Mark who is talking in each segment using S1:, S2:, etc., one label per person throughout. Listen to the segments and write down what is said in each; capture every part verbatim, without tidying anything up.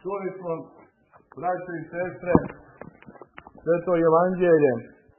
S1: Čuli smo, braće i sestre, Sveto Evanđelje.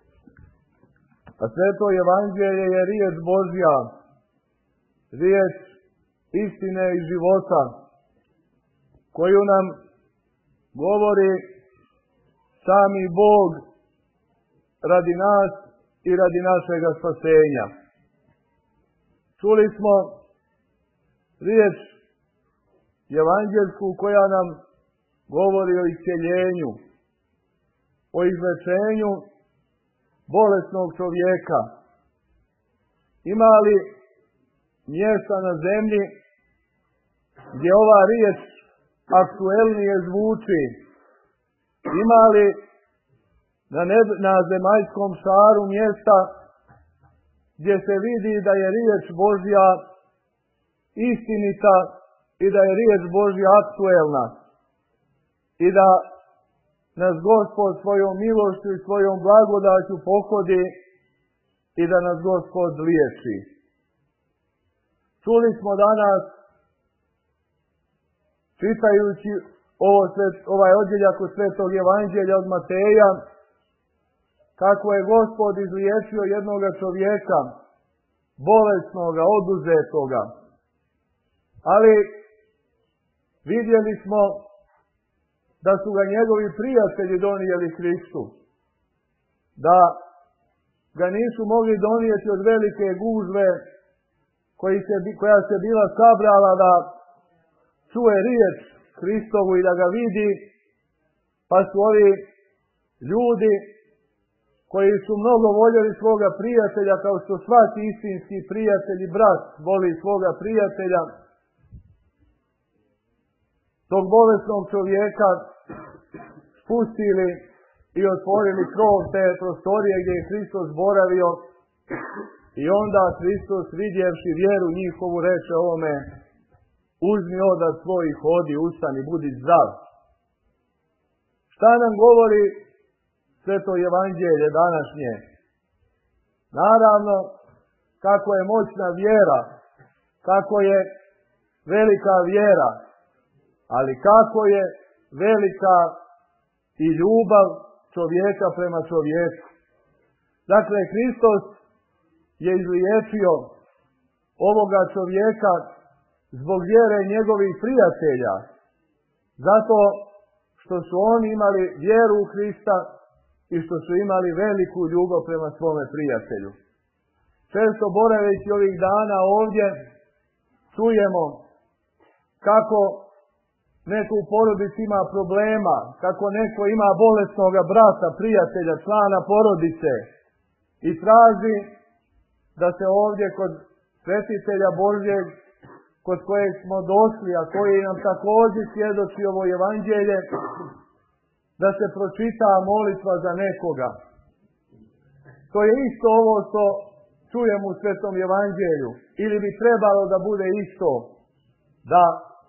S1: A Sveto Evanđelje je riječ Božja, riječ istine i života, koju nam govori sami Bog radi nas i radi našega spasenja. Čuli smo riječ evanđelsku koja nam govori o isceljenju, o izlečenju bolesnog čovjeka. Ima li mjesta na zemlji gdje ova riječ aktuelnije zvuči? Ima li na, neb, na zemaljskom šaru mjesta gdje se vidi da je riječ Božja istinita i da je riječ Božja aktuelna i da nas Gospod svojom milošću i svojom blagodaću pohodi i da nas Gospod liječi? Čuli smo danas, čitajući ovo svet, ovaj odjeljak od Svetog Evanđelja od Mateja, kako je Gospod izliječio jednoga čovjeka, bolesnoga, oduzetoga. Ali vidjeli smo da su ga njegovi prijatelji donijeli Hristu, da ga nisu mogli donijeti od velike gužve koji se, koja se bila sabrala da čuje riječ Hristovu i da ga vidi, pa su ovi ljudi koji su mnogo voljeli svoga prijatelja, kao što svaki istinski prijatelj i brat voli svoga prijatelja, tog bolesnog čovjeka spustili i otvorili krov te prostorije gdje je Hristos boravio, i onda Hristos, vidjevši vjeru njihovu, reče ovome: uzmi odac svoj i hodi, ustani, budi zdrav. Šta nam govori Sveto Evanđelje današnje? Naravno, kako je moćna vjera, kako je velika vjera, ali kako je velika i ljubav čovjeka prema čovjeku. Dakle, Hristos je izliječio ovoga čovjeka zbog vjere njegovih prijatelja, zato što su oni imali vjeru u Hrista i što su imali veliku ljubav prema svome prijatelju. Često boraveći ovih dana ovdje čujemo kako neko u porodici ima problema, kako neko ima bolesnoga brata, prijatelja, člana porodice i traži da se ovdje kod svetitelja Božjeg, kod kojeg smo došli, a koji nam također svjedoči ovo evanđelje, da se pročita molitva za nekoga. To je isto ovo što čujemo u Svetom Evanđelju, ili bi trebalo da bude isto, da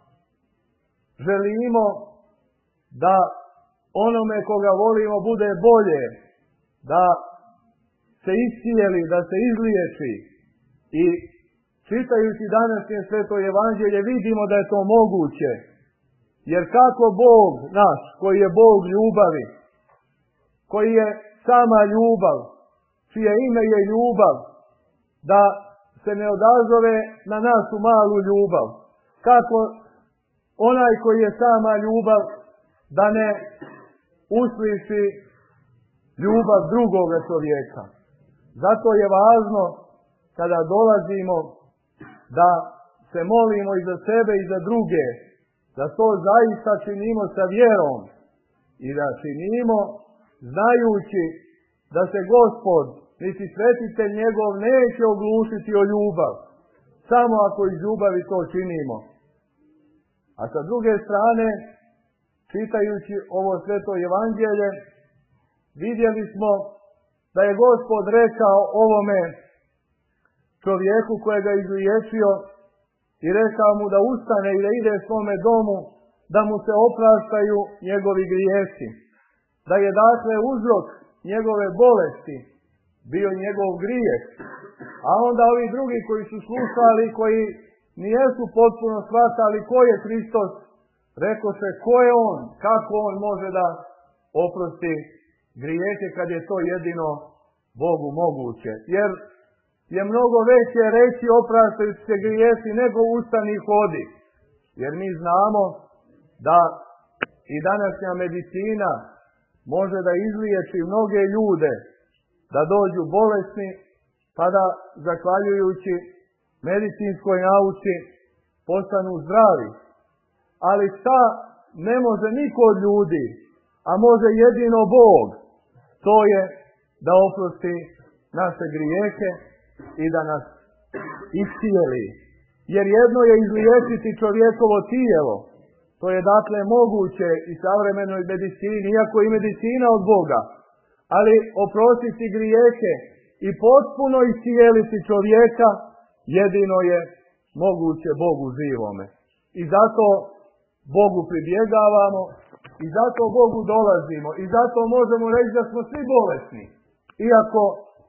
S1: želimo da onome koga volimo bude bolje, da se iscijeli, da se izliječi. I čitajući današnje Sveto Evanđelje vidimo da je to moguće. Jer kako Bog naš, koji je Bog ljubavi, koji je sama ljubav, čije ime je ljubav, da se ne odazove na našu malu ljubav. Kako onaj koji je sama ljubav, da ne usliši ljubav drugoga čovjeka. Zato je važno, kada dolazimo, da se molimo i za sebe i za druge, da to zaista činimo sa vjerom i da činimo znajući da se Gospod, niti svetitelj njegov, neće oglušiti o ljubav, samo ako iz ljubavi to činimo. A sa druge strane, čitajući ovo Sveto Evanđelje, vidjeli smo da je Gospod rekao ovome čovjeku kojega je izliječio i rekao mu da ustane i da ide svome domu, da mu se opraštaju njegovi grijesi. Da je dakle uzrok njegove bolesti bio njegov grijeh. A onda ovi drugi koji su slušali, koji nijesu potpuno shvatali ko je Hristos, Rekao se ko je on, kako on može da oprosti grijehe kad je to jedino Bogu moguće. Jer je mnogo veće reći opraštaju se grijesi nego ustani i hodi. Jer mi znamo da i današnja medicina može da izliječi mnoge ljude da dođu bolesni, pa da zahvaljujući medicinskoj nauci postanu zdravi. Ali šta ne može niko od ljudi, a može jedino Bog, to je da oprosti naše grijehe i da nas iscijeli. Jer jedno je izliječiti čovjekovo tijelo. To je dakle moguće i savremenoj medicini, iako i medicina od Boga. Ali oprostiti grijehe i potpuno iscijeliti čovjeka jedino je moguće Bogu živome. I zato Bogu pribjegavamo i zato Bogu dolazimo i zato možemo reći da smo svi bolesni. Iako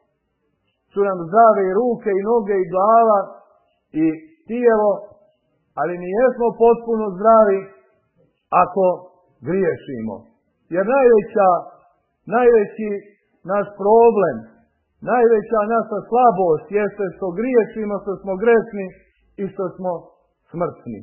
S1: su nam zdrave i ruke i noge i glava i tijelo, ali nijesmo potpuno zdravi ako griješimo. Jer najveća, najveći naš problem, najveća naša slabost jeste što griješimo, što smo grešni i što smo smrtni.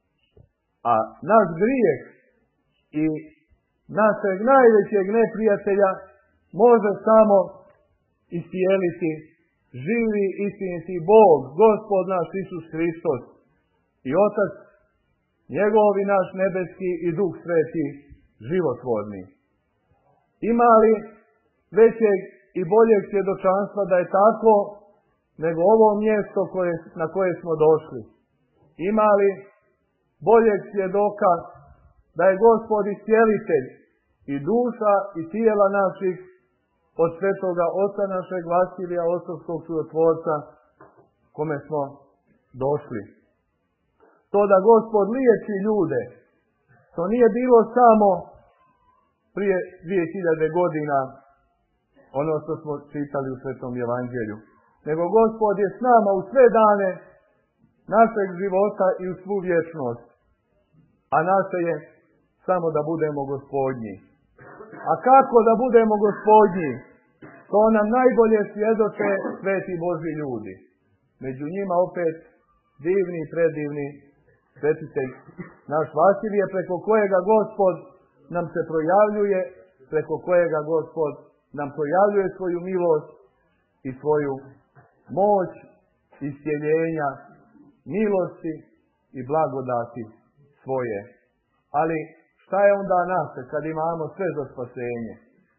S1: A naš grijeh i našeg najvećeg neprijatelja može samo iscijeliti živi istiniti Bog, Gospod naš Isus Hristos i Otac njegovi naš nebeski i Duh Sveti životvorni. Ima li većeg i boljeg svjedočanstva da je tako nego ovo mjesto koje, na koje smo došli? Ima li boljeg svjedoka da je Gospod iscijelitelj i duša i tijela naših od svetoga Oca našeg Vasilija, Osovskog čudotvorca, kome smo došli? To da Gospod liječi ljude, to nije bilo samo prije dvije hiljade godina, ono što smo čitali u Svetom Evanđelju, nego Gospod je s nama u sve dane našeg života i u svu vječnost, a naše je samo da budemo Gospodnji. A kako da budemo Gospodnji? To nam najbolje svjedoče sveti Božji ljudi. Među njima opet divni i predivni svetitelj naš Vasilije, preko kojega Gospod nam se projavljuje, preko kojega Gospod nam projavljuje svoju milost i svoju moć iscijeljenja, milosti i blagodati svoje. Ali šta je onda naše kad imamo sve za spasenje?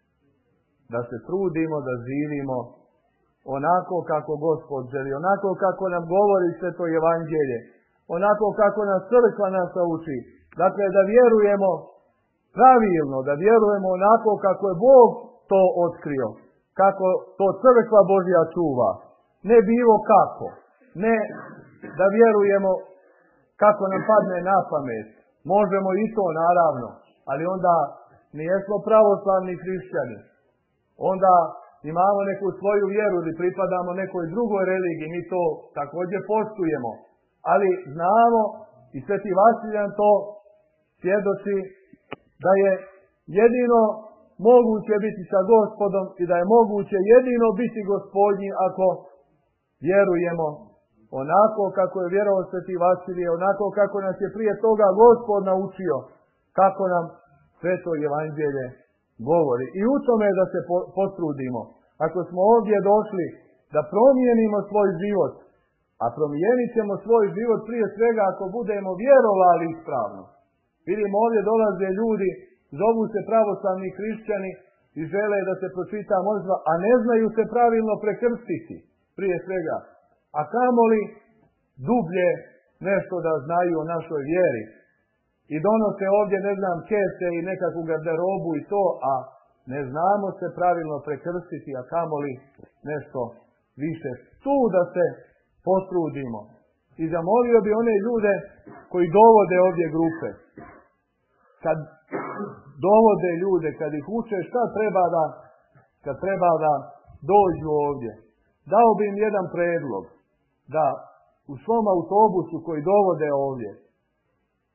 S1: Da se trudimo, da živimo onako kako Gospod želi, onako kako nam govori Sveto Evanđelje, onako kako nas crkva nas uči. Dakle, da vjerujemo pravilno, da vjerujemo onako kako je Bog to otkrio, kako to crkva Božja čuva. Ne bilo kako, ne da vjerujemo kako nam padne na pamet. Možemo i to naravno, ali onda nijesmo pravoslavni hrišćani. Onda imamo neku svoju vjeru ili pripadamo nekoj drugoj religiji, mi to također poštujemo. Ali znamo i Sveti Vasiljan to svjedoči da je jedino moguće biti sa Gospodom i da je moguće jedino biti Gospodnji ako vjerujemo onako kako je vjerovao Sveti Vasilije, onako kako nas je prije toga Gospod naučio, kako nam Sveto Evanđelje govori. I u tome da se potrudimo. Ako smo ovdje došli da promijenimo svoj život, a promijenit ćemo svoj život prije svega ako budemo vjerovali ispravno. Vidimo ovdje dolaze ljudi, zovu se pravoslavni hrišćani i žele da se pročita molitva, a ne znaju se pravilno prekrstiti prije svega. A kamoli dublje nešto da znaju o našoj vjeri. I donose ovdje, ne znam, kese i nekakvu garderobu i to, a ne znamo se pravilno prekrstiti, a kamoli nešto više. Tu da se potrudimo. I zamolio bi one ljude koji dovode ovdje grupe. Kad dovode ljude, kad ih uče šta treba da, kad treba da dođu ovdje. Dao bi im jedan predlog. Da u svom autobusu koji dovode ovdje,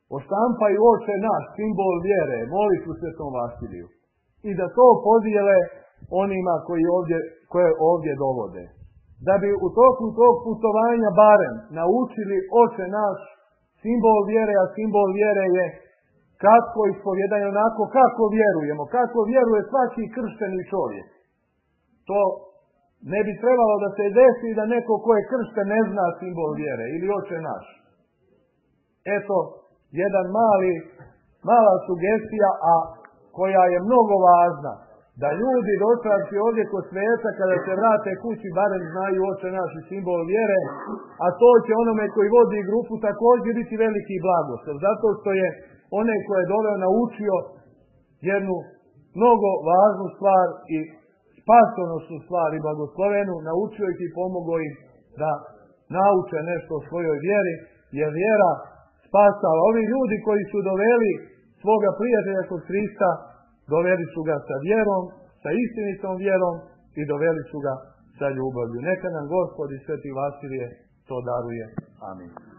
S1: oštampaju Oče naš, simbol vjere, molitvu Svetom Vasiliju. I da to podijele onima koji ovdje, koje ovdje dovode. Da bi u toku tog putovanja barem naučili Oče naš, simbol vjere, a simbol vjere je kako ispovjedanje, onako kako vjerujemo, kako vjeruje svaki kršteni čovjek. To ne bi trebalo da se desi da neko ko je kršten ne zna simbol vjere ili Oče naš. Eto, jedan mali, mala sugestija, a koja je mnogo važna, da ljudi došavši ovdje kod sveca, kada se vrate kući, barem znaju Oče naš i simbol vjere, a to će onome koji vodi grupu također biti veliki blagoslov, zato što je onaj koji je doveo naučio jednu mnogo važnu stvar i spasonosnu stvar i blagoslovenu, naučio ih i pomogao im da nauče nešto o svojoj vjeri, jer vjera spasava. Ovi ljudi koji su doveli svoga prijatelja kod Hrista, doveli su ga sa vjerom, sa istinitom vjerom i doveli su ga sa ljubavlju. Neka nam Gospod i Sveti Vasilije to daruje. Amin.